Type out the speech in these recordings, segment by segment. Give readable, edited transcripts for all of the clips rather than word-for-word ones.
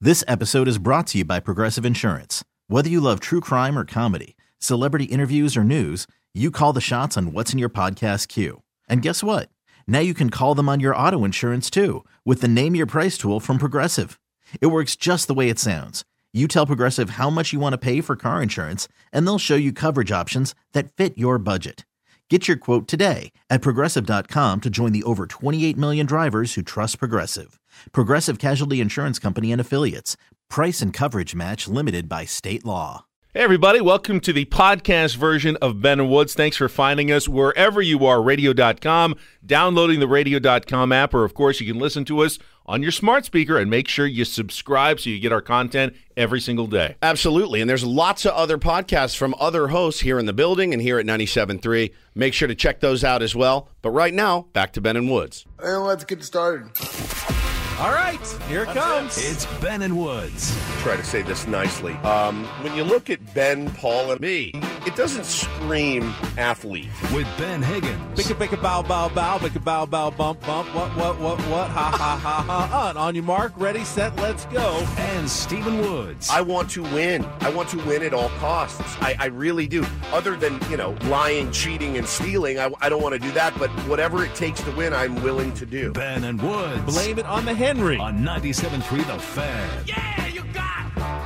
This episode is brought to you by Progressive Insurance. Whether you love true crime or comedy, celebrity interviews or news, you call the shots on what's in your podcast queue. And guess what? Now you can call them on your auto insurance too with the Name Your Price tool from Progressive. It works just the way it sounds. You tell Progressive how much you want to pay for car insurance, and they'll show you coverage options that fit your budget. Get your quote today at Progressive.com to join the over 28 million drivers who trust Progressive. Progressive Casualty Insurance Company and Affiliates. Price and coverage match limited by state law. Hey, everybody. Welcome to the podcast version of Ben and Woods. Thanks for finding us wherever you are, radio.com, downloading the radio.com app, or, of course, you can listen to us on your smart speaker, and make sure you subscribe so you get our content every single day. Absolutely, and there's lots of other podcasts from other hosts here in the building and here at 97.3. Make sure to check those out as well. But right now, back to Ben and Woods. And let's get started. All right, here it comes. It's Ben and Woods. Try to say this nicely. When you look at Ben, Paul, and me, it doesn't scream athlete. With Ben Higgins. Bicka, bow, bow, bow, bicka, bow, bow, bump, bump, what, ha, ha, ha, ha, on your mark, ready, set, let's go. And Stephen Woods. I want to win. I want to win at all costs. I really do. Other than, lying, cheating, and stealing, I don't want to do that, but whatever it takes to win, I'm willing to do. Ben and Woods. Blame it on the Henry. On 97.3 The Fan. Yeah, you got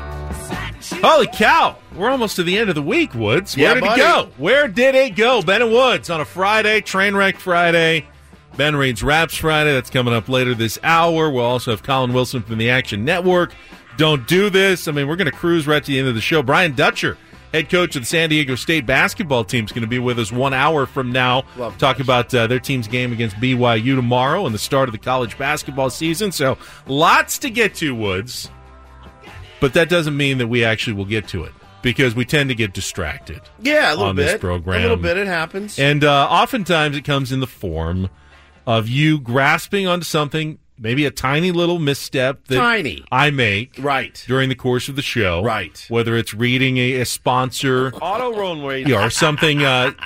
Holy cow. We're almost to the end of the week, Woods. Where did it go? Where did it go? Ben and Woods on a Friday, Trainwreck Friday. Ben reads Raps Friday. That's coming up later this hour. We'll also have Colin Wilson from the Action Network. Don't do this. We're going to cruise right to the end of the show. Brian Dutcher, head coach of the San Diego State basketball team, is going to be with us 1 hour from now. Talk about their team's game against BYU tomorrow and the start of the college basketball season. So lots to get to, Woods. But that doesn't mean that we actually will get to it, because we tend to get distracted. Yeah, a little bit. This program. A little bit, it happens. And oftentimes it comes in the form of you grasping onto something, maybe a tiny little misstep that I make during the course of the show. Right. Whether it's reading a sponsor. Auto runway. Or something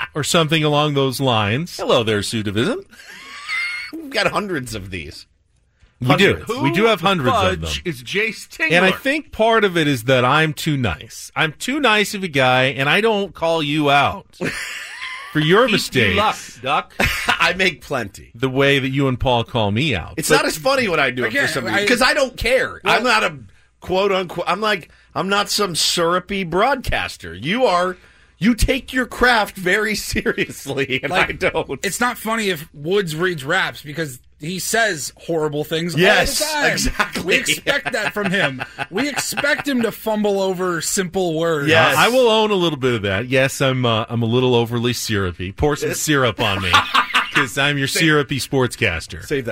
along those lines. Hello there, Sue Division. We've got hundreds of these. We do. We do have hundreds of them. It's Jace Tingler. And I think part of it is that I'm too nice. I'm too nice of a guy, and I don't call you out for your mistakes. Duck. I make plenty. The way that you and Paul call me out. It's not as funny when I do it for some reason, because I don't care. Well, I'm not a quote-unquote, I'm not some syrupy broadcaster. You take your craft very seriously, and I don't. It's not funny if Woods reads raps, because he says horrible things all the time. Exactly. We expect that from him. We expect him to fumble over simple words. Yes. I will own a little bit of that. Yes, I'm a little overly syrupy. Pour some syrup on me, because I'm your syrupy sportscaster. Save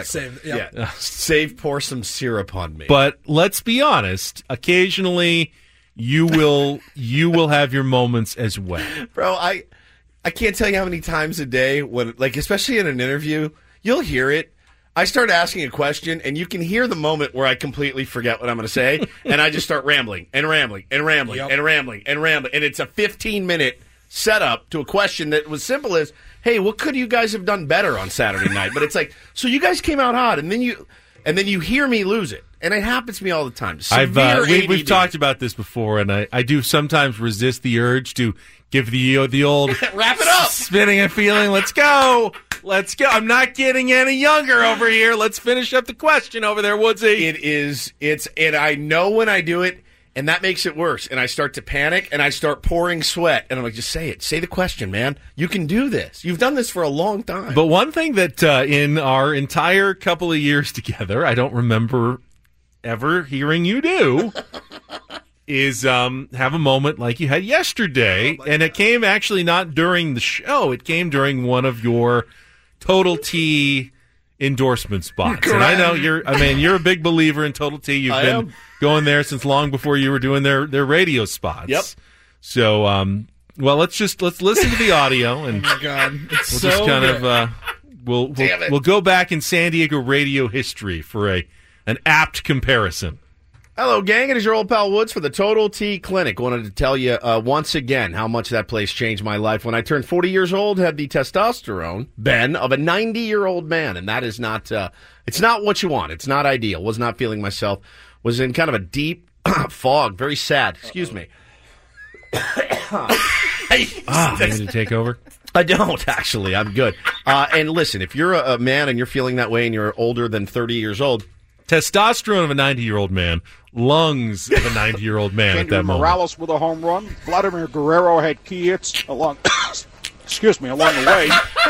that. Pour some syrup on me. But let's be honest. Occasionally, you will have your moments as well. Bro, I can't tell you how many times a day when, especially in an interview, you'll hear it. I start asking a question, and you can hear the moment where I completely forget what I'm going to say, and I just start rambling and rambling and rambling and rambling and rambling, and it's a 15-minute setup to a question that was simple as, hey, what could you guys have done better on Saturday night? But it's like, so you guys came out hot, and then you hear me lose it. And it happens to me all the time. We've talked about this before, and I do sometimes resist the urge to give the old wrap it up, spinning a feeling. Let's go. I'm not getting any younger over here. Let's finish up the question over there, Woodsy. And I know when I do it, and that makes it worse. And I start to panic, and I start pouring sweat. And I'm like, just say it. Say the question, man. You can do this. You've done this for a long time. But one thing that in our entire couple of years together, I don't remember ever hearing you do is have a moment like you had yesterday. And it came actually not during the show. It came during one of your Total T endorsement spots. And I know you're a big believer in Total T. You've been going there since long before you were doing their radio spots. Yep. So, well, let's listen to the audio, and oh my God. It's we'll so just kind good. of we'll go back in San Diego radio history for an apt comparison. Hello, gang. It is your old pal Woods for the Total T Clinic. Wanted to tell you once again how much that place changed my life. When I turned 40 years old, had the testosterone, Ben, of a 90-year-old man. And that is not, it's not what you want. It's not ideal. Was not feeling myself. was in kind of a deep fog, very sad. Excuse me. You need to take over? I don't, actually. I'm good. And listen, if you're a man and you're feeling that way and you're older than 30 years old, testosterone of a 90-year-old man, lungs of a 90-year-old man at that moment. Morales with a home run. Vladimir Guerrero had key hits along the way.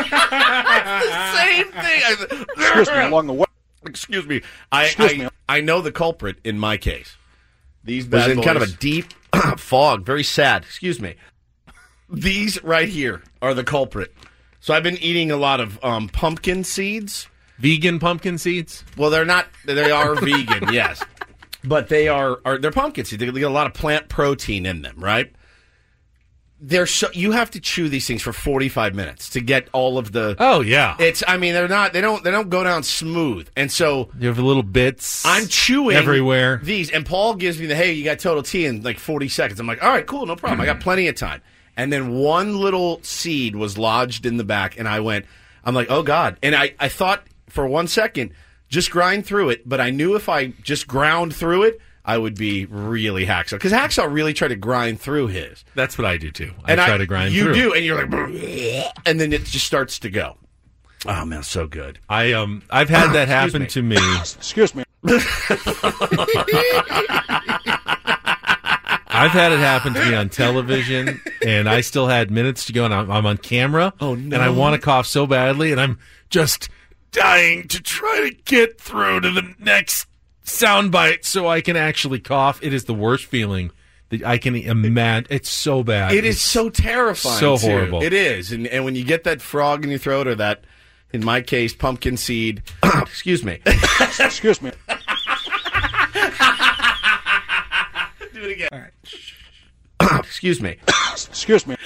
Same thing. Along the way. Excuse me. I know the culprit in my case. These bad boys. In kind of a deep fog, very sad. Excuse me. These right here are the culprit. So I've been eating a lot of pumpkin seeds. Vegan pumpkin seeds? Well, they're not. They are vegan, yes, but they're pumpkin seeds. They get a lot of plant protein in them, right? You have to chew these things for 45 minutes to get all of the. Oh yeah. They don't go down smooth, and so you have little bits. I'm chewing everywhere these, and Paul gives me hey, you got Total T in like 40 seconds. I'm like, all right, cool, no problem. I got plenty of time. And then one little seed was lodged in the back, and I'm like, oh God, and I thought. For 1 second, just grind through it. But I knew if I just ground through it, I would be really Hacksaw. Because Hacksaw really tried to grind through his. That's what I do, too. I try to grind through. You do, and you're like, and then it just starts to go. Oh, man, so good. I've had that happen to me. Excuse me. I've had it happen to me on television, and I still had minutes to go, and I'm on camera. Oh, no. And I want to cough so badly, and I'm just dying to try to get through to the next soundbite so I can actually cough. It is the worst feeling that I can imagine. It's so bad. It's so terrifying. So horrible. It is. And when you get that frog in your throat or that, in my case, pumpkin seed. Excuse me. Excuse me. Do it again. All right. Excuse me. Excuse me.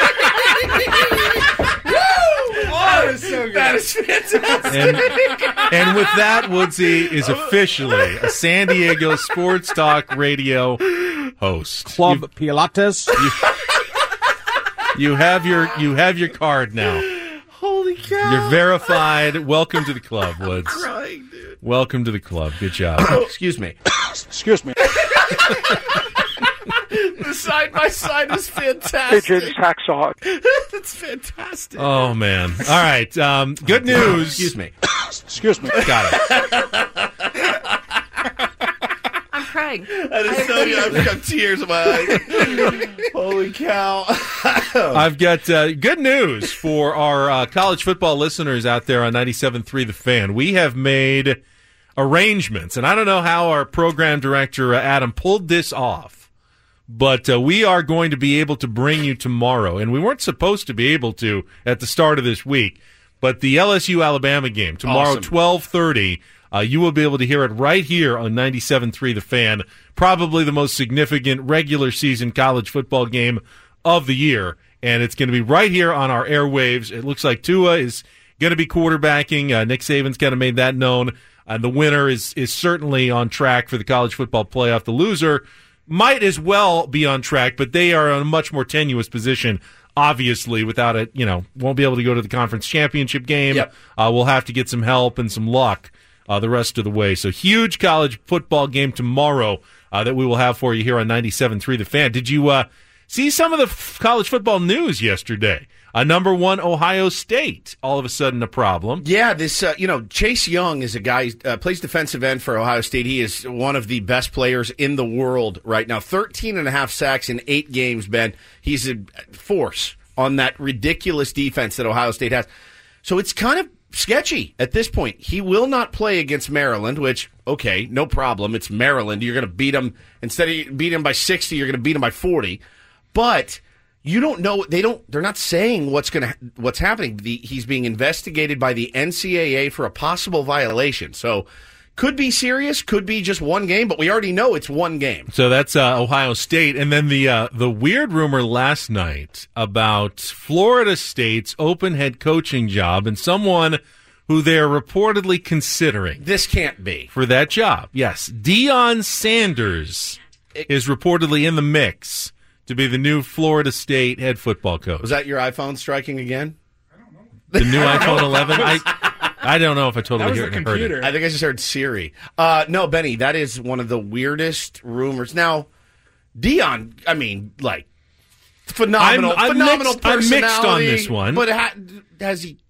Oh, that is so good. That is fantastic. And with that, Woodsy is officially a San Diego Sports Talk Radio host. Club Pilates. You have your card now. Holy cow. You're verified. Welcome to the club, Woods. I'm crying, dude. Welcome to the club. Good job. Excuse me. Excuse me. The side-by-side is fantastic. Pigeons, Hacksaw. That's fantastic. Oh, man. All right. Good news. Excuse me. Excuse me. Got it. I'm crying. That is so good. I've got tears in my eyes. Holy cow. I've got good news for our college football listeners out there on 97.3 The Fan. We have made arrangements, and I don't know how our program director, Adam, pulled this off. But we are going to be able to bring you tomorrow, and we weren't supposed to be able to at the start of this week, but the LSU-Alabama game, tomorrow, awesome. 12:30, you will be able to hear it right here on 97.3 The Fan, probably the most significant regular season college football game of the year, and it's going to be right here on our airwaves. It looks like Tua is going to be quarterbacking. Nick Saban's kind of made that known. The winner is certainly on track for the college football playoff. The loser might as well be on track, but they are in a much more tenuous position, obviously, without it, won't be able to go to the conference championship game. Yep. We'll have to get some help and some luck the rest of the way. So huge college football game tomorrow that we will have for you here on 97.3 The Fan. Did you see some of the college football news yesterday? Number one, Ohio State, all of a sudden a problem. Yeah, this, Chase Young is a guy who plays defensive end for Ohio State. He is one of the best players in the world right now. 13.5 sacks in 8 games, Ben. He's a force on that ridiculous defense that Ohio State has. So it's kind of sketchy at this point. He will not play against Maryland, which, okay, no problem. It's Maryland. You're going to beat them. Instead of beating them by 60, you're going to beat them by 40. But you don't know. They're not saying what's happening. He's being investigated by the NCAA for a possible violation. So could be serious, could be just one game, but we already know it's one game. So that's Ohio State. And then the weird rumor last night about Florida State's open head coaching job and someone who they're reportedly considering. This can't be. For that job, yes. Deion Sanders is reportedly in the mix to be the new Florida State head football coach. Was that your iPhone striking again? I don't know. The new iPhone 11? I don't know if I totally That was the heard computer. it. I think I just heard Siri. No, Benny, that is one of the weirdest rumors. Now, Dion, I mean, like, phenomenal personality. I'm mixed on this one. But has he...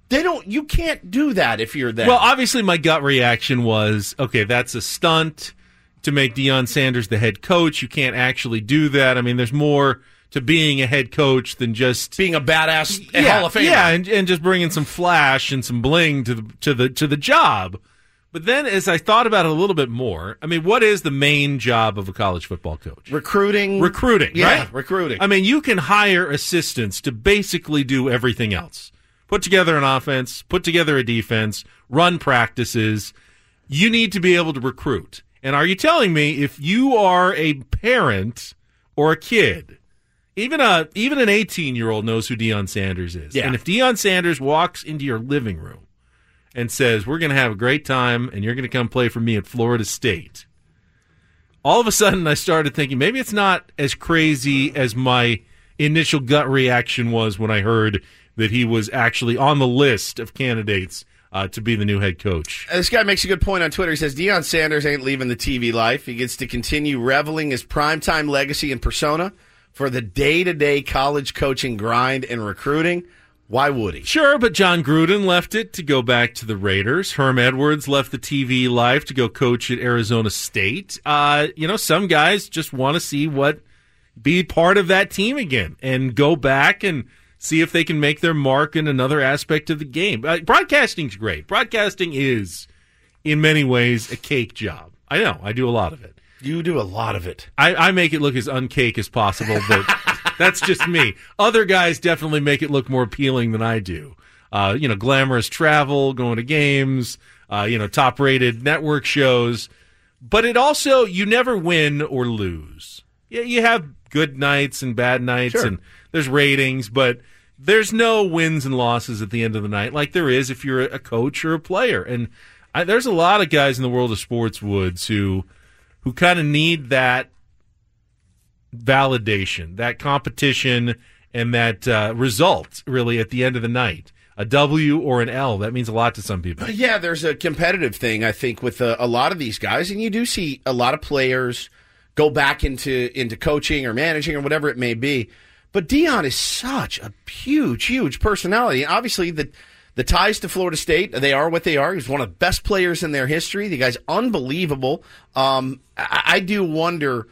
You can't do that if you're that. Well, obviously my gut reaction was, okay, that's a stunt to make Deion Sanders the head coach. You can't actually do that. I mean, there's more to being a head coach than just being a badass Hall of Famer. Yeah, and just bringing some flash and some bling to the job. But then as I thought about it a little bit more, I mean, what is the main job of a college football coach? Recruiting, right? Recruiting. I mean, you can hire assistants to basically do everything else. Put together an offense, put together a defense, run practices. You need to be able to recruit. And are you telling me if you are a parent or a kid, even an 18-year-old knows who Deion Sanders is. Yeah. And if Deion Sanders walks into your living room and says, we're going to have a great time and you're going to come play for me at Florida State, all of a sudden I started thinking maybe it's not as crazy as my initial gut reaction was when I heard that he was actually on the list of candidates to be the new head coach. This guy makes a good point on Twitter. He says, Deion Sanders ain't leaving the TV life. He gets to continue reveling his primetime legacy and persona for the day-to-day college coaching grind and recruiting. Why would he? Sure, but John Gruden left it to go back to the Raiders. Herm Edwards left the TV life to go coach at Arizona State. Some guys just want to be part of that team again and go back and see if they can make their mark in another aspect of the game. Broadcasting's great. Broadcasting is, in many ways, a cake job. I know. I do a lot of it. You do a lot of it. I make it look as uncake as possible, but that's just me. Other guys definitely make it look more appealing than I do. Glamorous travel, going to games, top-rated network shows. But it also, you never win or lose. Yeah, you have good nights and bad nights, sure, and there's ratings, but there's no wins and losses at the end of the night like there is if you're a coach or a player. And there's a lot of guys in the world of sports, Woods, who kind of need that validation, that competition, and that result, really, at the end of the night. A W or an L, that means a lot to some people. Yeah, there's a competitive thing, I think, with a lot of these guys, and you do see a lot of players go back into coaching or managing or whatever it may be. But Deion is such a huge, huge personality. And obviously, the ties to Florida State, they are what they are. He's one of the best players in their history. The guy's unbelievable. I do wonder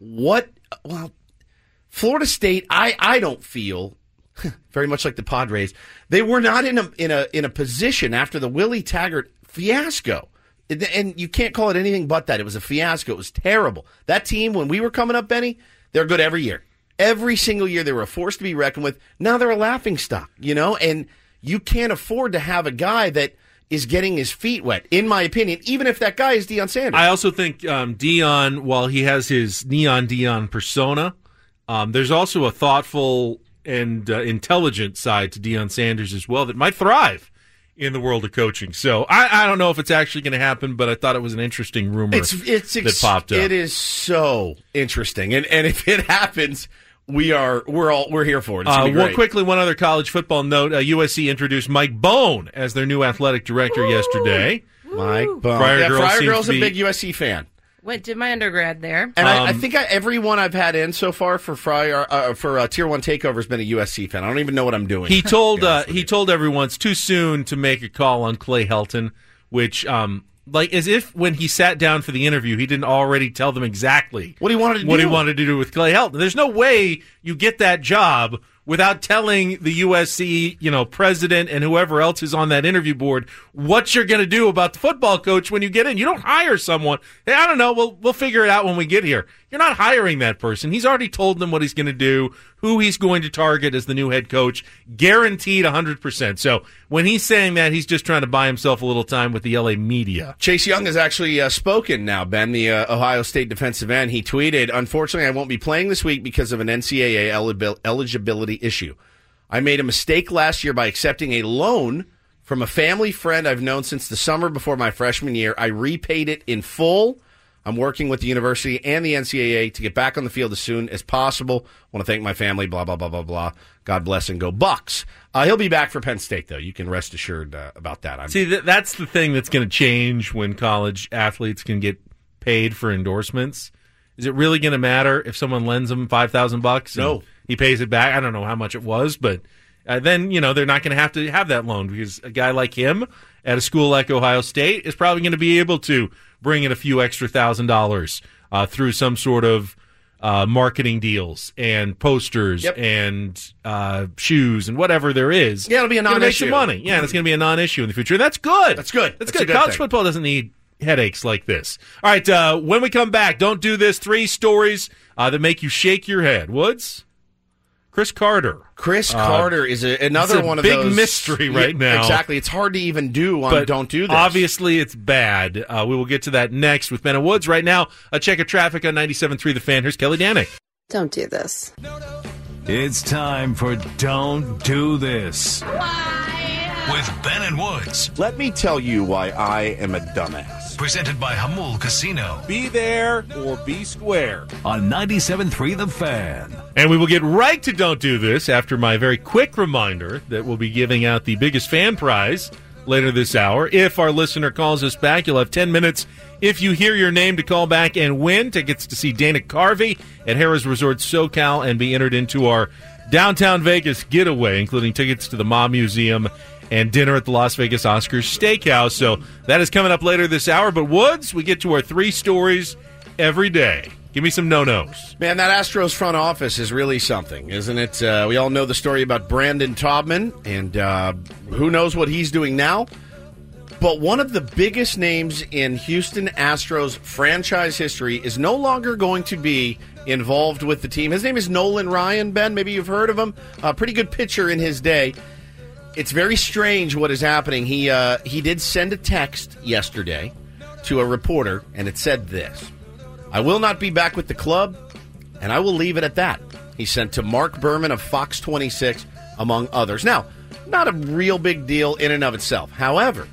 Florida State, I don't feel very much like the Padres. They were not in a position after the Willie Taggart fiasco. And you can't call it anything but that. It was a fiasco. It was terrible. That team, when we were coming up, Benny, they're good every year. Every single year they were a force to be reckoned with. Now they're a laughingstock, and you can't afford to have a guy that is getting his feet wet, in my opinion, even if that guy is Deion Sanders. I also think Deion, while he has his Neon Deion persona, there's also a thoughtful and intelligent side to Deion Sanders as well that might thrive in the world of coaching. So I don't know if it's actually going to happen, but I thought it was an interesting rumor that popped up. It is so interesting, and if it happens, we're here for it. It's gonna be great. Quickly, one other college football note: USC introduced Mike Bone as their new athletic director yesterday. Mike Bone, Friar Girl's a big USC fan. Did my undergrad there. And I think everyone I've had in so far for Tier 1 Takeover has been a USC fan. I don't even know what I'm doing. He told everyone it's too soon to make a call on Clay Helton, which as if when he sat down for the interview, he didn't already tell them exactly what he wanted to do with Clay Helton. There's no way you get that job without telling the USC, president and whoever else is on that interview board what you're going to do about the football coach when you get in. You don't hire someone. Hey, I don't know. We'll figure it out when we get here. You're not hiring that person. He's already told them what he's going to do, who he's going to target as the new head coach, guaranteed 100%. So when he's saying that, he's just trying to buy himself a little time with the LA media. Chase Young has actually spoken now, Ben, the Ohio State defensive end. He tweeted, "Unfortunately, I won't be playing this week because of an NCAA eligibility issue. I made a mistake last year by accepting a loan from a family friend I've known since the summer before my freshman year. I repaid it in full. I'm working with the university and the NCAA to get back on the field as soon as possible. Want to thank my family, blah, blah, blah, blah, blah. God bless and go Bucks. He'll be back for Penn State, though. You can rest assured about that. See, that's the thing that's going to change when college athletes can get paid for endorsements. Is it really going to matter if someone lends him $5,000? No. He pays it back. I don't know how much it was, but then, they're not going to have that loan because a guy like him at a school like Ohio State is probably going to be able to bring in a few extra $1,000 through some sort of marketing deals and posters and shoes and whatever there is. Yeah, it'll be a non-issue. Make some money. Yeah, and it's going to be a non-issue in the future. And that's good. That's good. That's good. College football doesn't need headaches like this. All right, when we come back, don't do this. 3 stories that make you shake your head. Woods? Chris Carter. Chris Carter is another one of those. Big mystery right now. Exactly. It's hard to even do on Don't Do This. Obviously, it's bad. We will get to that next with Ben and Woods. Right now, a check of traffic on 97.3 The Fan. Here's Kelly Danik. Don't do this. It's time for Don't Do This. With Ben and Woods. Let me tell you why I am a dumbass. Presented by Hamul Casino. Be there or be square. On 97.3 The Fan. And we will get right to Don't Do This after my very quick reminder that we'll be giving out the biggest fan prize later this hour. If our listener calls us back, you'll have 10 minutes if you hear your name to call back and win tickets to see Dana Carvey at Harrah's Resort SoCal and be entered into our downtown Vegas getaway, including tickets to the Ma Museum and dinner at the Las Vegas Oscars Steakhouse. So that is coming up later this hour. But Woods, we get to our 3 stories every day. Give me some no-nos. Man, that Astros front office is really something, isn't it? We all know the story about Brandon Taubman, and who knows what he's doing now. But one of the biggest names in Houston Astros franchise history is no longer going to be involved with the team. His name is Nolan Ryan, Ben. Maybe you've heard of him. A pretty good pitcher in his day. It's very strange what is happening. He did send a text yesterday to a reporter, and it said this: "I will not be back with the club, and I will leave it at that." He sent to Mark Berman of Fox 26, among others. Now, not a real big deal in and of itself. However,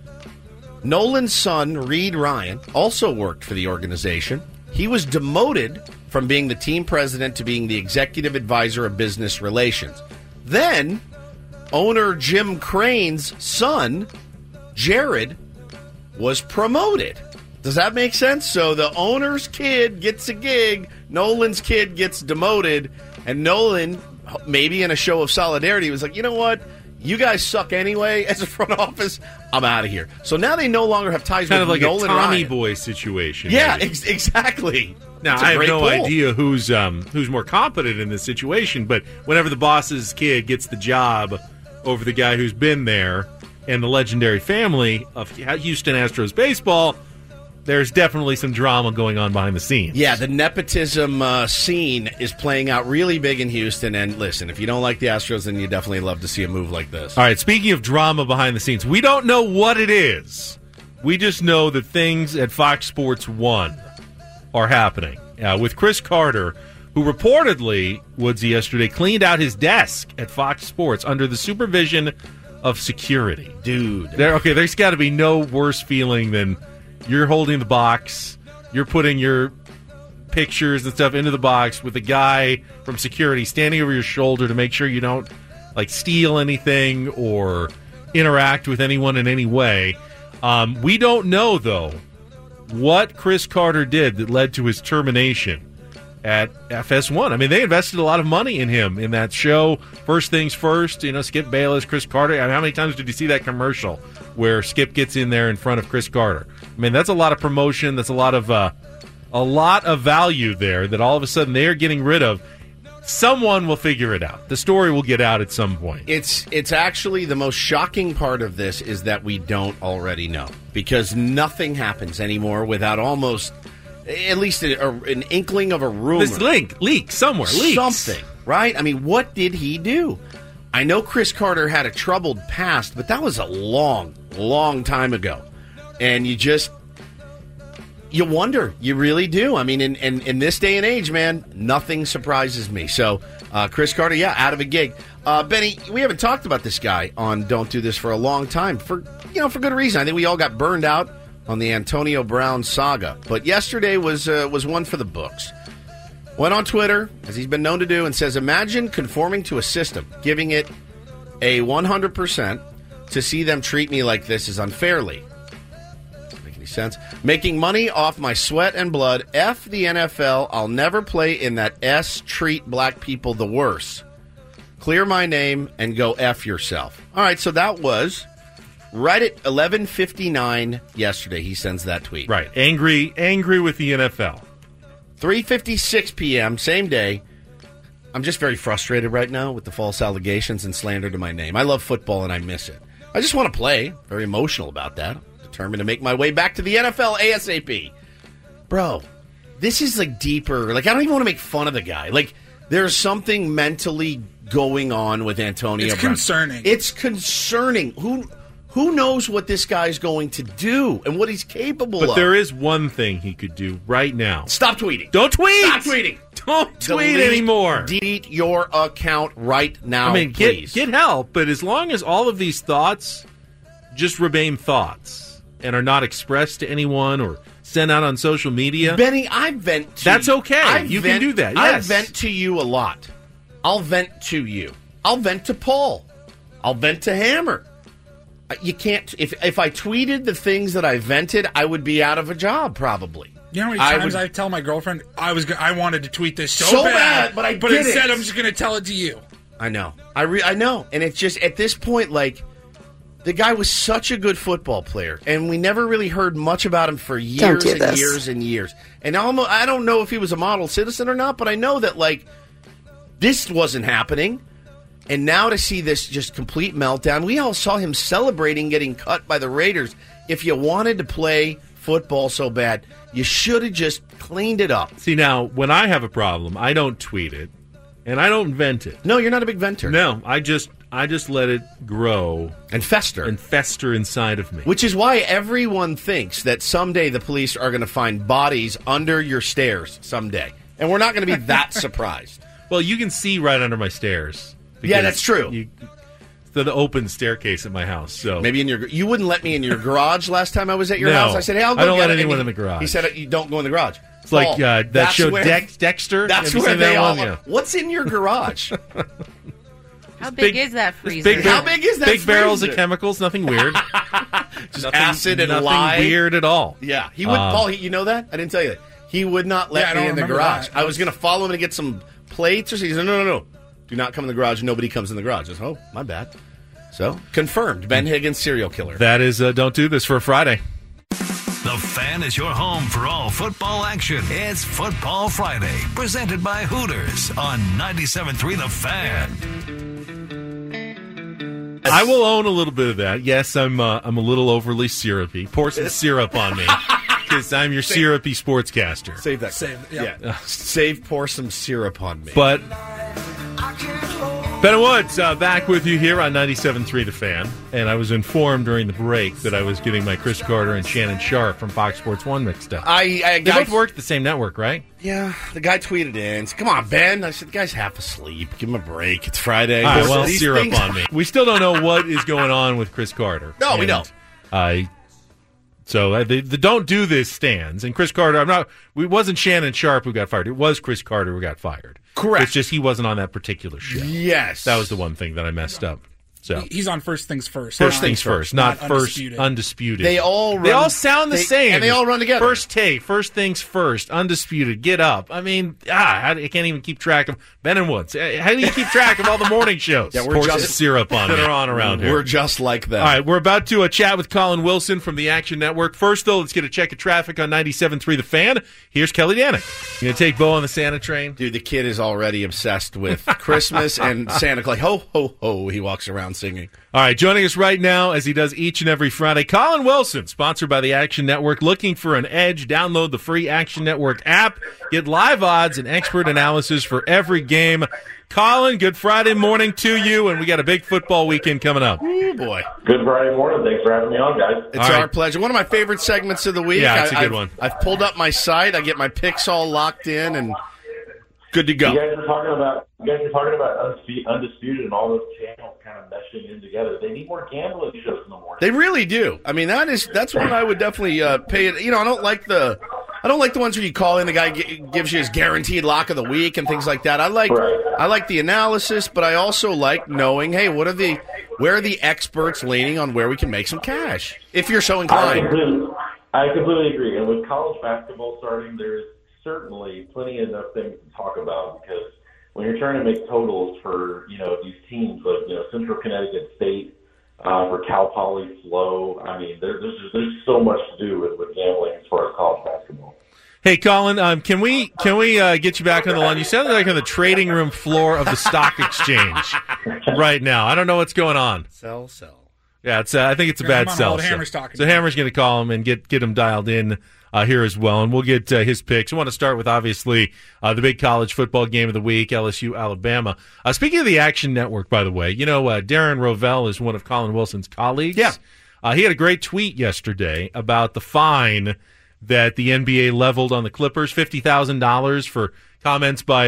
Nolan's son, Reed Ryan, also worked for the organization. He was demoted from being the team president to being the executive advisor of business relations. Then owner Jim Crane's son, Jared, was promoted. Does that make sense? So the owner's kid gets a gig, Nolan's kid gets demoted, and Nolan, maybe in a show of solidarity, was like, you know what? You guys suck anyway as a front office. I'm out of here. So now they no longer have ties with Nolan Ryan. Kind of like a Tommy Boy situation. Yeah, exactly. Now, I have no idea who's more competent in this situation, but whenever the boss's kid gets the job over the guy who's been there and the legendary family of Houston Astros baseball, there's definitely some drama going on behind the scenes. Yeah, the nepotism scene is playing out really big in Houston. And listen, if you don't like the Astros, then you definitely love to see a move like this. All right, speaking of drama behind the scenes, we don't know what it is. We just know that things at Fox Sports 1 are happening. With Chris Carter, who reportedly, Woodsy, yesterday cleaned out his desk at Fox Sports under the supervision of security. Dude. There's got to be no worse feeling than you're holding the box, you're putting your pictures and stuff into the box with a guy from security standing over your shoulder to make sure you don't steal anything or interact with anyone in any way. We don't know, though, what Chris Carter did that led to his termination at FS1. I mean, they invested a lot of money in him in that show. First Things First, Skip Bayless, Chris Carter. I mean, how many times did you see that commercial where Skip gets in there in front of Chris Carter? I mean, that's a lot of promotion. That's a lot of value there that all of a sudden they are getting rid of. Someone will figure it out. The story will get out at some point. It's actually the most shocking part of this is that we don't already know, because nothing happens anymore without almost at least an inkling of a rumor. This leak somewhere. Something, right? I mean, what did he do? I know Chris Carter had a troubled past, but that was a long, long time ago. And you wonder. You really do. I mean, in this day and age, man, nothing surprises me. So, Chris Carter, out of a gig. Benny, we haven't talked about this guy on Don't Do This for a long time. For good reason. I think we all got burned out on the Antonio Brown saga. But yesterday was one for the books. Went on Twitter, as he's been known to do, and says, imagine conforming to a system, giving it a 100% to see them treat me like this is unfairly. Doesn't make any sense. Making money off my sweat and blood. F the NFL. I'll never play in that S treat black people the worse. Clear my name and go F yourself. All right, so that was right at 11:59 yesterday. He sends that tweet. Right. Angry with the NFL. 3:56 p.m., same day. I'm just very frustrated right now with the false allegations and slander to my name. I love football and I miss it. I just want to play. Very emotional about that. Determined to make my way back to the NFL ASAP. Bro, this is like deeper. Like, I don't even want to make fun of the guy. Like, there's something mentally going on with Antonio Brown. It's concerning. It's concerning. Who knows what this guy's going to do and what he's capable of? But there is one thing he could do right now. Stop tweeting. Don't tweet. Stop tweeting. Don't tweet anymore. Delete your account right now, please. Get help, but as long as all of these thoughts just remain thoughts and are not expressed to anyone or sent out on social media. Benny, I vent to That's okay. You can do that, yes. I vent to you a lot. I'll vent to you. I'll vent to Paul. I'll vent to Hammer. You can't. If I tweeted the things that I vented, I would be out of a job probably. You know how many times I tell my girlfriend I wanted to tweet this so bad, but instead I'm just going to tell it to you. I know. I know, and it's just at this point, like, the guy was such a good football player, and we never really heard much about him for years and years and years. And I don't know if he was a model citizen or not, but I know that, like, this wasn't happening. And now to see this just complete meltdown, we all saw him celebrating getting cut by the Raiders. If you wanted to play football so bad, you should have just cleaned it up. See, now, when I have a problem, I don't tweet it, and I don't vent it. No, you're not a big venter. No, I just let it grow. And fester. Inside of me. Which is why everyone thinks that someday the police are going to find bodies under your stairs someday. And we're not going to be that surprised. Well, you can see right under my stairs. Yeah, that's true. The open staircase at my house. So maybe you wouldn't let me in your garage last time I was at your house. I said, "Hey, I'll go." I don't let anyone in the garage. He said, "You don't go in the garage." It's like that show Dexter. That's where they all. Yeah. What's in your garage? How big is that freezer? How big is that? Big barrels of chemicals. Nothing weird. Just acid and nothing lye. Weird at all. Yeah, he would. Paul, you know that? I didn't tell you that. He would not let me in the garage. I was going to follow him to get some plates or something. He said, No. Do not come in the garage. Nobody comes in the garage. I said, oh, my bad. So, confirmed. Ben Higgins, serial killer. That is Don't Do This for a Friday. The Fan is your home for all football action. It's Football Friday, presented by Hooters on 97.3 The Fan. I will own a little bit of that. Yes, I'm a little overly syrupy. Pour some syrup on me. Because I'm your syrupy sportscaster. Save that. Pour some syrup on me. But Ben Woods, back with you here on 97.3 The Fan. And I was informed during the break that I was getting my Chris Carter and Shannon Sharp from Fox Sports 1 mixed up. They both work at the same network, right? Yeah. The guy tweeted in, said, come on, Ben. I said, the guy's half asleep. Give him a break. It's Friday. All right, well, syrup on me. We still don't know what is going on with Chris Carter. No, we don't. So the Don't Do This stands. And Chris Carter, it wasn't Shannon Sharp who got fired. It was Chris Carter who got fired. Correct. It's just he wasn't on that particular show. Yes. That was the one thing that I messed up. So he's on First Things First. First Things First, not First Undisputed. They all sound the same. And they all run together. First Take, First Things First, Undisputed, Get Up. I mean, I can't even keep track of Ben and Woods. How do you keep track of all the morning shows? Yeah, we're just syrup on that are on around here. We're just like that. All right, we're about to chat with Colin Wilson from the Action Network. First, though, let's get a check of traffic on 97.3 The Fan. Here's Kelly Danick. You gonna take Bo on the Santa train? Dude, the kid is already obsessed with Christmas and Santa Claus. Ho, ho, ho, he walks around singing. All right, joining us right now, as he does each and every Friday, Colin Wilson, sponsored by the Action Network. Looking for an edge? Download the free Action Network app. Get live odds and expert analysis for every game. Colin, good Friday morning to you, and we got a big football weekend coming up. Ooh, boy. Good Friday morning. Thanks for having me on, guys. It's our pleasure. One of my favorite segments of the week. Yeah, it's a good one. I've pulled up my site. I get my picks all locked in, and Good to go. You guys are talking about Undisputed and all those channels kind of meshing in together. They need more gambling shows in the morning. They really do. I mean, that's one I would definitely pay it. You know, I don't like the ones where you call in, the guy gives you his guaranteed lock of the week and things like that. I like the analysis, but I also like knowing, hey, where are the experts leaning on where we can make some cash? If you're so inclined. I completely agree. And with college basketball starting, there's certainly plenty enough things to talk about, because when you're trying to make totals for, these teams like, Central Connecticut State, for Cal Poly Slow, I mean, there's so much to do with gambling as far as college basketball. Hey, Colin, can we get you back on the line? You sound like on the trading room floor of the stock exchange right now. I don't know what's going on. Sell. Yeah, I think it's a bad sell. So Hammer's going to call him and get him dialed in here as well, and we'll get his picks. I want to start with, obviously, the big college football game of the week, LSU, Alabama. Speaking of the Action Network, by the way, Darren Rovell is one of Colin Wilson's colleagues. Yeah. He had a great tweet yesterday about the fine that the NBA leveled on the Clippers, $50,000 for comments by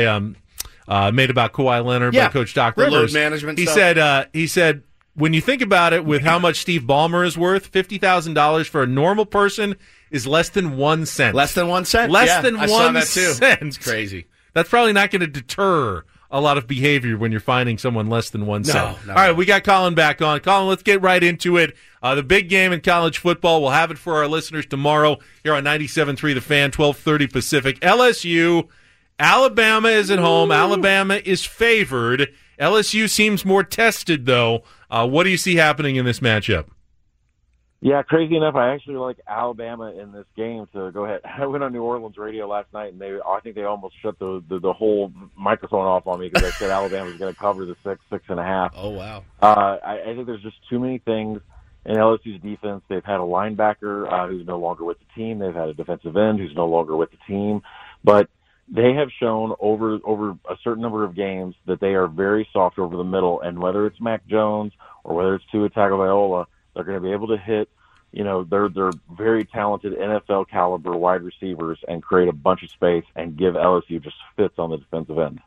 made about Kawhi Leonard by Coach Doc Rivers. Load management he stuff. said, when you think about it, with how much Steve Ballmer is worth, $50,000 for a normal person is less than 1 cent. Less than 1 cent? Less than I 1 saw that too. cent. It's crazy. That's probably not going to deter a lot of behavior when you're finding someone less than 1 cent. No. All right, we got Colin back on. Colin, let's get right into it. The big game in college football. We'll have it for our listeners tomorrow here on 97.3 The Fan, 12:30 Pacific. LSU, Alabama is at home. Alabama is favored. LSU seems more tested, though. What do you see happening in this matchup? Yeah, crazy enough, I actually like Alabama in this game to go ahead. I went on New Orleans radio last night, and I think they almost shut the whole microphone off on me because I said Alabama was going to cover the 6.5. Oh, wow. I think there's just too many things in LSU's defense. They've had a linebacker who's no longer with the team. They've had a defensive end who's no longer with the team. But they have shown over a certain number of games that they are very soft over the middle, and whether it's Mac Jones or whether it's Tua Tagovailoa, they're going to be able to hit, they're very talented NFL caliber wide receivers and create a bunch of space and give LSU just fits on the defensive end.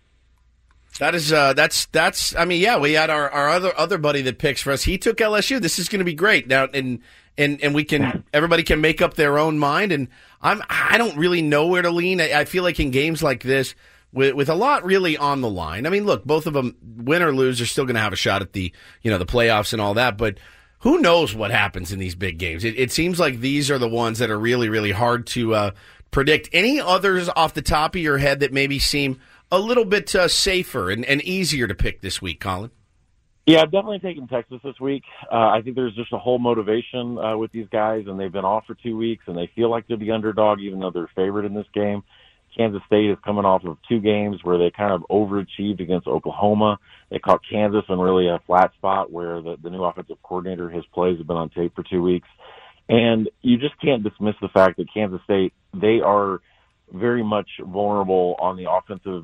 That is that's I mean, yeah, we had our other buddy that picks for us. He took LSU. This is going to be great. Now and we can everybody can make up their own mind, and I don't really know where to lean. I feel like in games like this with a lot really on the line. I mean, look, both of them, win or lose, are still going to have a shot at the the playoffs and all that, but who knows what happens in these big games? It seems like these are the ones that are really, really hard to predict. Any others off the top of your head that maybe seem a little bit safer and easier to pick this week, Colin? Yeah, I've definitely taken Texas this week. I think there's just a whole motivation with these guys, and they've been off for 2 weeks, and they feel like they're the underdog even though they're favored in this game. Kansas State is coming off of 2 games where they kind of overachieved against Oklahoma. They caught Kansas in really a flat spot where the new offensive coordinator, his plays have been on tape for 2 weeks. And you just can't dismiss the fact that Kansas State, they are very much vulnerable on the offensive,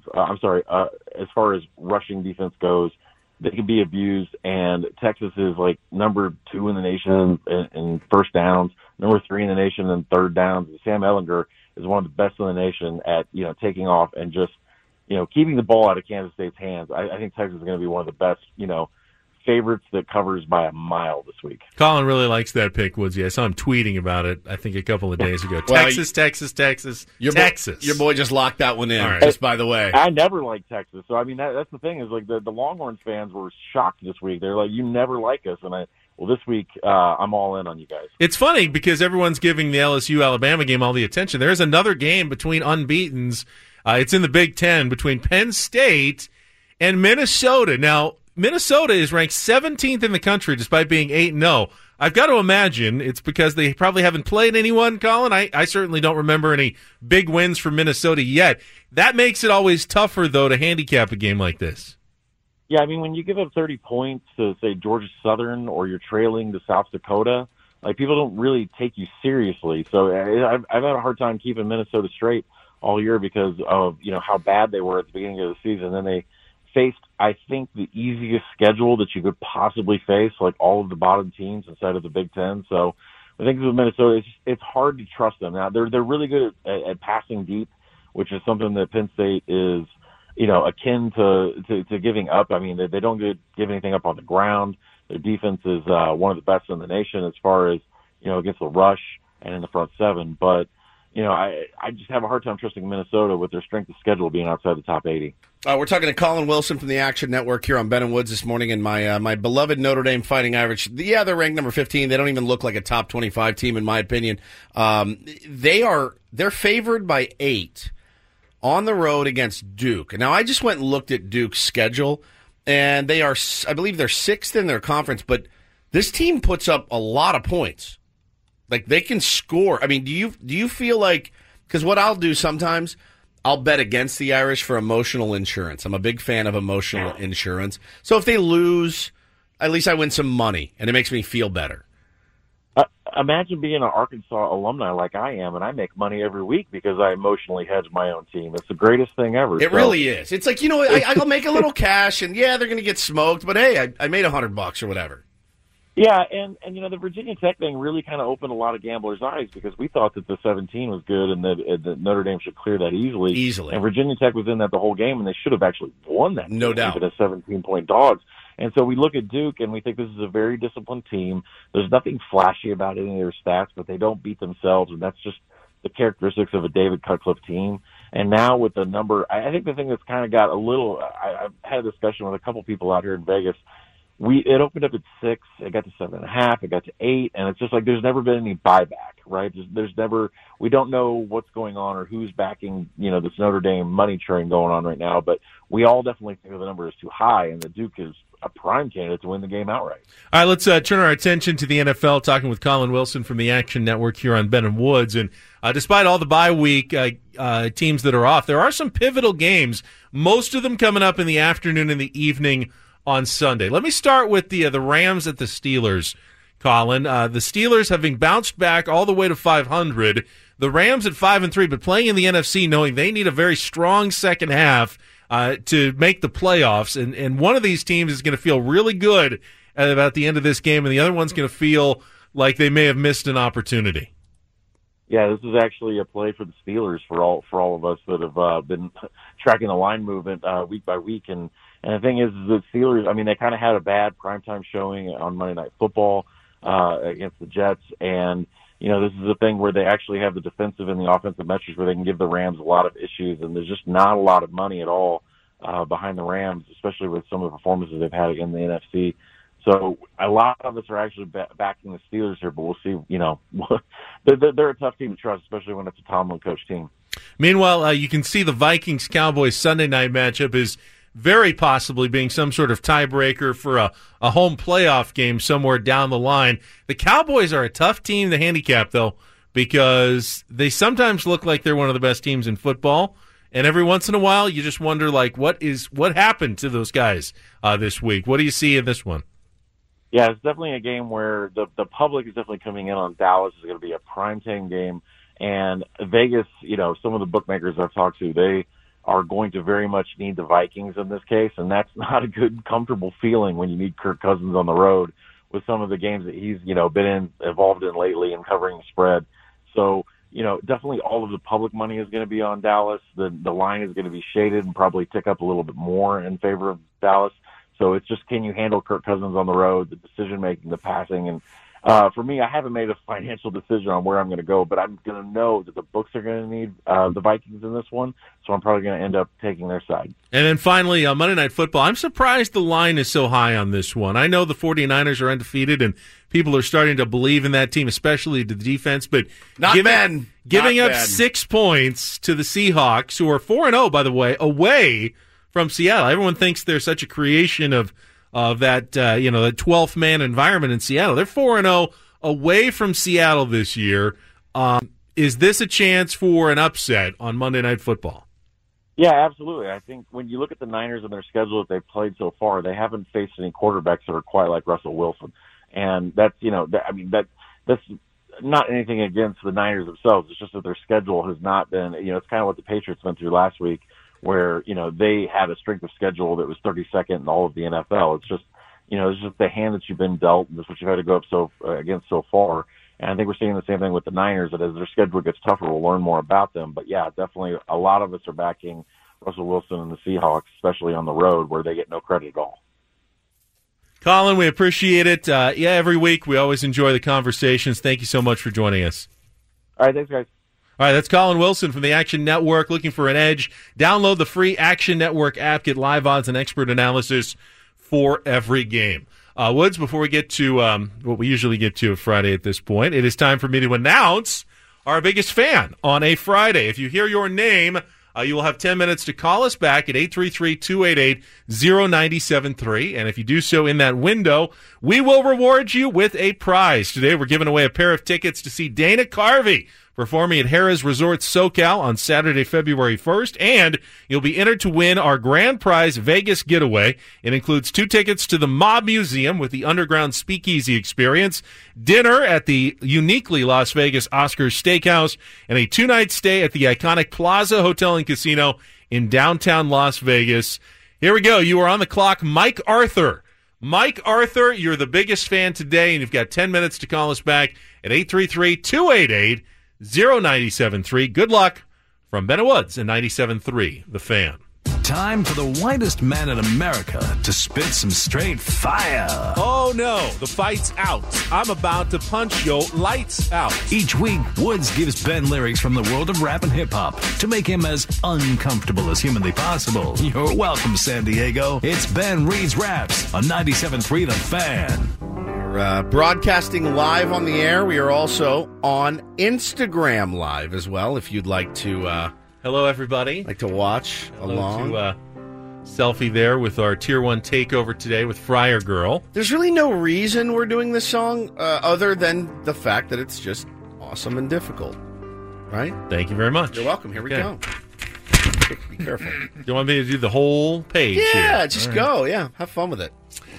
as far as rushing defense goes. They can be abused, and Texas is like number 2 in the nation in first downs, number 3 in the nation in third downs. Sam Ehlinger is one of the best in the nation at, taking off and just, keeping the ball out of Kansas State's hands. I think Texas is going to be one of the best, favorites that covers by a mile this week. Colin really likes that pick, Woodsy. I saw him tweeting about it, I think, a couple of days ago. Well, Texas. Your boy just locked that one in, just by the way. I never liked Texas. So, I mean, that's the thing is, like, the Longhorns fans were shocked this week. They're like, you never like us. And this week, I'm all in on you guys. It's funny because everyone's giving the LSU-Alabama game all the attention. There's another game between unbeatens. It's in the Big Ten between Penn State and Minnesota. Now, Minnesota is ranked 17th in the country despite being 8-0. I've got to imagine it's because they probably haven't played anyone, Colin. I certainly don't remember any big wins for Minnesota yet. That makes it always tougher, though, to handicap a game like this. Yeah, I mean, when you give up 30 points to, say, Georgia Southern or you're trailing to South Dakota, like, people don't really take you seriously. So I've had a hard time keeping Minnesota straight all year because of, how bad they were at the beginning of the season. Then they faced, I think, the easiest schedule that you could possibly face, like all of the bottom teams inside of the Big Ten. So I think with Minnesota, it's hard to trust them. Now, they're really good at passing deep, which is something that Penn State is, akin to giving up. I mean, they don't give anything up on the ground. Their defense is one of the best in the nation as far as, against the rush and in the front seven. But, I just have a hard time trusting Minnesota with their strength of schedule being outside the top 80. We're talking to Colin Wilson from the Action Network here on Ben and Woods this morning, and my beloved Notre Dame Fighting Irish. They're ranked number 15. They don't even look like a top 25 team, in my opinion. They're favored by 8 on the road against Duke. Now, I just went and looked at Duke's schedule, and I believe they're 6th in their conference, but this team puts up a lot of points. Like, they can score. I mean, do you feel like, because what I'll do sometimes, I'll bet against the Irish for emotional insurance. I'm a big fan of emotional insurance. So if they lose, at least I win some money, and it makes me feel better. Imagine being an Arkansas alumni like I am, and I make money every week because I emotionally hedge my own team. It's the greatest thing ever. It really is. It's like, I'll make a little cash, and they're going to get smoked, but hey, I made $100 or whatever. Yeah, and the Virginia Tech thing really kind of opened a lot of gamblers' eyes because we thought that the 17 was good and that Notre Dame should clear that easily. And Virginia Tech was in that the whole game, and they should have actually won that. No doubt. Even as 17-point dogs. And so we look at Duke, and we think this is a very disciplined team. There's nothing flashy about any of their stats, but they don't beat themselves, and that's just the characteristics of a David Cutcliffe team. And now with the number, I think the thing that's kind of got a little, I've had a discussion with a couple people out here in Vegas. It opened up at 6, it got to 7.5, it got to 8, and it's just like there's never been any buyback, right? There's never, we don't know what's going on or who's backing, this Notre Dame money train going on right now, but we all definitely think the number is too high, and the Duke is a prime candidate to win the game outright. All right, let's turn our attention to the NFL, talking with Colin Wilson from the Action Network here on Ben and Woods. And despite all the bye week teams that are off, there are some pivotal games, most of them coming up in the afternoon and the evening on Sunday. Let me start with the Rams at the Steelers, Colin. The Steelers having bounced back all the way to 500. The Rams at 5-3, but playing in the NFC, knowing they need a very strong second half to make the playoffs. And one of these teams is going to feel really good about the end of this game, and the other one's going to feel like they may have missed an opportunity. Yeah, this is actually a play for the Steelers for all of us that have been tracking the line movement week by week. And the thing is the Steelers, I mean, they kind of had a bad primetime showing on Monday Night Football against the Jets. And, this is a thing where they actually have the defensive and the offensive metrics where they can give the Rams a lot of issues. And there's just not a lot of money at all behind the Rams, especially with some of the performances they've had in the NFC. So a lot of us are actually backing the Steelers here, but we'll see. They're a tough team to trust, especially when it's a Tomlin coach team. Meanwhile, you can see the Vikings-Cowboys Sunday night matchup is very possibly being some sort of tiebreaker for a home playoff game somewhere down the line. The Cowboys are a tough team to handicap, though, because they sometimes look like they're one of the best teams in football, and every once in a while you just wonder, what happened to those guys this week? What do you see in this one? Yeah, it's definitely a game where the public is definitely coming in on Dallas. It's going to be a primetime game. And Vegas, some of the bookmakers I've talked to, they are going to very much need the Vikings in this case. And that's not a good, comfortable feeling when you need Kirk Cousins on the road with some of the games that he's, been involved in lately and covering the spread. So, definitely all of the public money is going to be on Dallas. The line is going to be shaded and probably tick up a little bit more in favor of Dallas. So it's just, can you handle Kirk Cousins on the road, the decision-making, the passing? And for me, I haven't made a financial decision on where I'm going to go, but I'm going to know that the books are going to need the Vikings in this one, so I'm probably going to end up taking their side. And then finally, Monday Night Football, I'm surprised the line is so high on this one. I know the 49ers are undefeated, and people are starting to believe in that team, especially the defense, but giving up 6 points to the Seahawks, who are 4-0, by the way, away from Seattle. Everyone thinks they're such a creation of that, the 12th man environment in Seattle. They're 4-0 away from Seattle this year. Is this a chance for an upset on Monday Night Football? Yeah, absolutely. I think when you look at the Niners and their schedule that they've played so far, they haven't faced any quarterbacks that are quite like Russell Wilson. And that's, that's not anything against the Niners themselves. It's just that their schedule has not been, it's kind of what the Patriots went through last week, where, they had a strength of schedule that was 32nd in all of the NFL. It's just, it's just the hand that you've been dealt, and that's what you've had to go up against so far. And I think we're seeing the same thing with the Niners, that as their schedule gets tougher, we'll learn more about them. But, yeah, definitely a lot of us are backing Russell Wilson and the Seahawks, especially on the road where they get no credit at all. Colin, we appreciate it. Every week we always enjoy the conversations. Thank you so much for joining us. All right, thanks, guys. All right, that's Colin Wilson from the Action Network. Looking for an edge? Download the free Action Network app. Get live odds and expert analysis for every game. Woods, before we get to what we usually get to Friday at this point, it is time for me to announce our biggest fan on a Friday. If you hear your name, you will have 10 minutes to call us back at 833-288-0973. And if you do so in that window, we will reward you with a prize. Today we're giving away a pair of tickets to see Dana Carvey performing at Harrah's Resort SoCal on Saturday, February 1st, and you'll be entered to win our grand prize Vegas getaway. It includes 2 tickets to the Mob Museum with the Underground Speakeasy experience, dinner at the uniquely Las Vegas Oscars Steakhouse, and a 2-night stay at the iconic Plaza Hotel and Casino in downtown Las Vegas. Here we go. You are on the clock. Mike Arthur. Mike Arthur, you're the biggest fan today, and you've got 10 minutes to call us back at 833-288-0973. Good luck from Ben Woods and 97.3, The Fan. Time for the whitest man in America to spit some straight fire. Oh, no, the fight's out. I'm about to punch your lights out. Each week, Woods gives Ben lyrics from the world of rap and hip-hop to make him as uncomfortable as humanly possible. You're welcome, San Diego. It's Ben Reads Raps on 97.3 The Fan. We're broadcasting live on the air. We are also on Instagram Live as well, if you'd like to... Hello, everybody. Like to watch along. To, selfie there with our Tier 1 takeover today with Friar Girl. There's really no reason we're doing this song other than the fact that it's just awesome and difficult. Right? Thank you very much. You're welcome. Here we go. Be careful. You want me to do the whole page Yeah, here? just go. Yeah, have fun with it.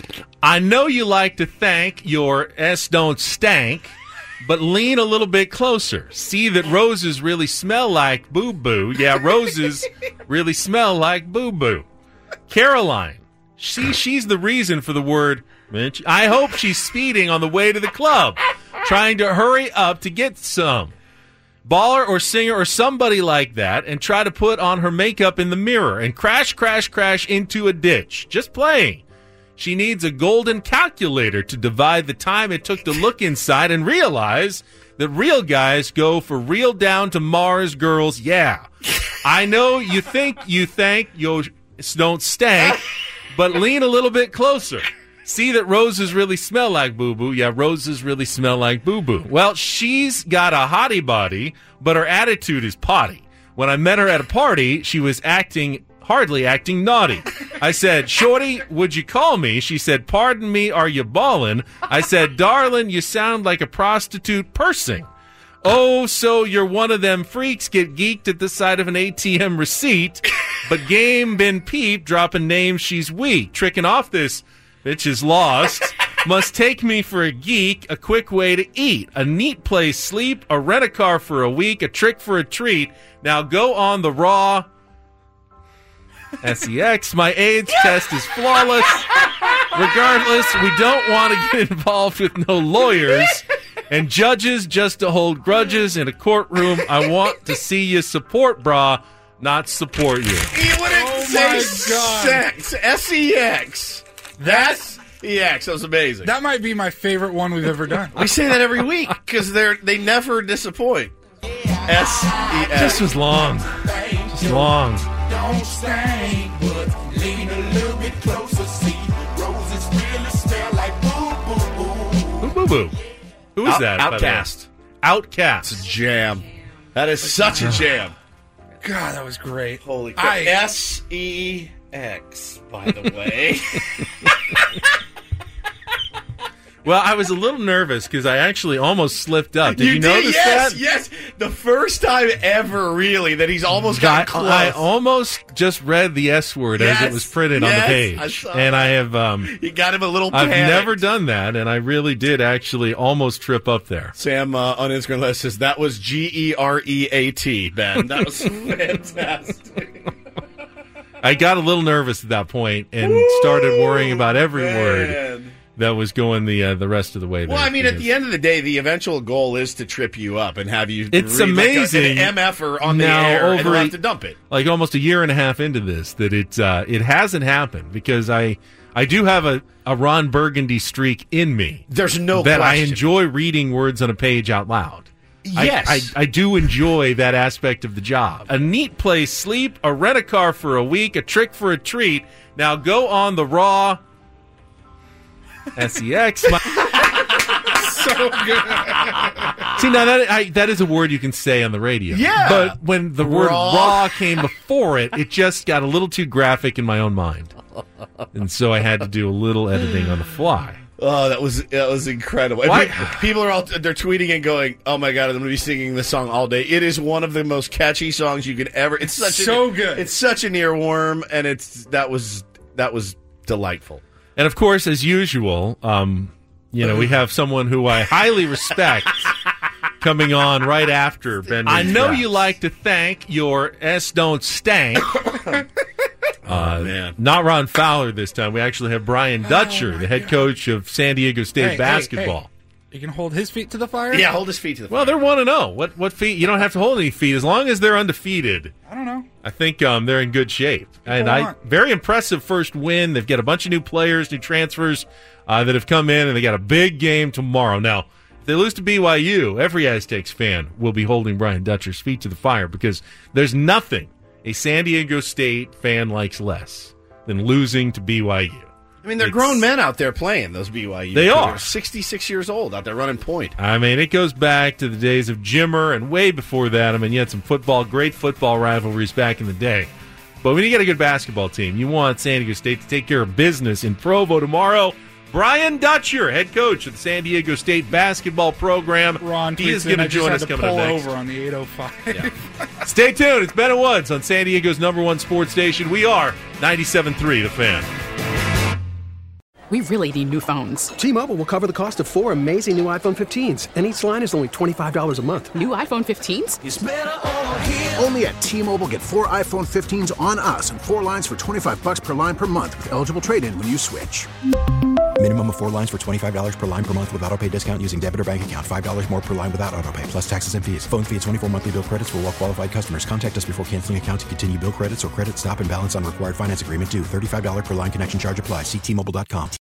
I know you like to thank your don't stank, but lean a little bit closer. See that roses really smell like boo-boo. Yeah, roses really smell like boo-boo. Caroline, she's the reason for the word Mitch. I hope she's speeding on the way to the club, trying to hurry up to get some. Baller or singer or somebody like that, and try to put on her makeup in the mirror and crash into a ditch. Just playing. She needs a golden calculator to divide the time it took to look inside and realize that real guys go for real down to Mars girls. Yeah. I know you think you thank your don't stank, but lean a little bit closer. See that roses really smell like boo-boo. Yeah, roses really smell like boo-boo. Well, she's got a hottie body, but her attitude is potty. When I met her at a party, she was hardly acting naughty. I said, "Shorty, would you call me?" She said, "Pardon me, are you ballin'?" I said, "Darling, you sound like a prostitute pursing." Oh, so you're one of them freaks get geeked at the sight of an ATM receipt, but game been peeped, dropping names she's weak. Tricking off this bitch is lost. Must take me for a geek, a quick way to eat, a neat place sleep, a rent-a-car for a week, a trick for a treat. Now go on the raw... SEX, my AIDS test is flawless. Regardless, we don't want to get involved with no lawyers and judges just to hold grudges in a courtroom. I want to see you support, brah, not support you. He wouldn't say sex. S-E-X. That's EX. That was amazing. That might be my favorite one we've ever done. We say that every week because they never disappoint. S-E-X. This was long. Just long. Don't stank, but lean a little bit closer. See, roses really smell like boo-boo. Boo-boo. Who is that? Outcast. Outcast. It's a jam. That is such a jam. God, that was great. Holy crap. S-E-X, by the way. Well, I was a little nervous because I actually almost slipped up. Did you notice that? Yes, the first time ever, really, that he's almost got close. I almost just read the S word as it was printed on the page. I have... you got him a little panicked. I've never done that, and I really did actually almost trip up there. Sam on Instagram says, that was G-E-R-E-A-T, Ben. That was fantastic. I got a little nervous at that point and started worrying about every word. that was going the rest of the way there. Well, I mean, at the end of the day, the eventual goal is to trip you up and have you it's read amazing. Like an MF-er on the air and have to dump it. Like almost a year and a half into this, that it hasn't happened because I do have a Ron Burgundy streak in me. There's no that question. I enjoy reading words on a page out loud. Yes. I do enjoy that aspect of the job. A neat place, sleep, a rent-a-car for a week, a trick for a treat. Now go on the raw SEX. So good. See, now that is a word you can say on the radio. Yeah. But when the word raw came before it, it just got a little too graphic in my own mind. And so I had to do a little editing on the fly. Oh, that was incredible. People are they're tweeting and going, "Oh my god, I'm going to be singing this song all day." It is one of the most catchy songs you could ever. It's so good. It's such an earworm, and that was delightful. And of course, as usual, we have someone who I highly respect coming on right after Ben. I know you like to thank your S Don't Stank. Man. Not Ron Fowler this time. We actually have Brian Dutcher, the head coach of San Diego State basketball. Hey. You can hold his feet to the fire? Yeah, hold his feet to the fire. Well, they're 1-0. What feet? You don't have to hold any feet as long as they're undefeated. I don't know. I think they're in good shape. Very impressive first win. They've got a bunch of new players, new transfers that have come in, and they got a big game tomorrow. Now, if they lose to BYU, every Aztecs fan will be holding Brian Dutcher's feet to the fire because there's nothing a San Diego State fan likes less than losing to BYU. I mean, they're grown men out there playing, those BYU. They are. They're 66 years old out there running point. I mean, it goes back to the days of Jimmer and way before that. I mean, you had some great football rivalries back in the day. But when you get a good basketball team, you want San Diego State to take care of business in Provo tomorrow. Brian Dutcher, head coach of the San Diego State basketball program. He is going to join us coming up next. Over on the 805. Yeah. Stay tuned. It's Ben and Woods on San Diego's #1 sports station. We are 97.3 The Fan. We really need new phones. T-Mobile will cover the cost of 4 amazing new iPhone 15s, and each line is only $25 a month. New iPhone 15s? It's better over here. Only at T-Mobile, get 4 iPhone 15s on us and 4 lines for $25 per line per month with eligible trade-in when you switch. Minimum of 4 lines for $25 per line per month with autopay discount using debit or bank account. $5 more per line without autopay, plus taxes and fees. Phone fee at 24 monthly bill credits for well-qualified customers. Contact us before canceling account to continue bill credits or credit stop and balance on required finance agreement due. $35 per line connection charge applies. See T-Mobile.com.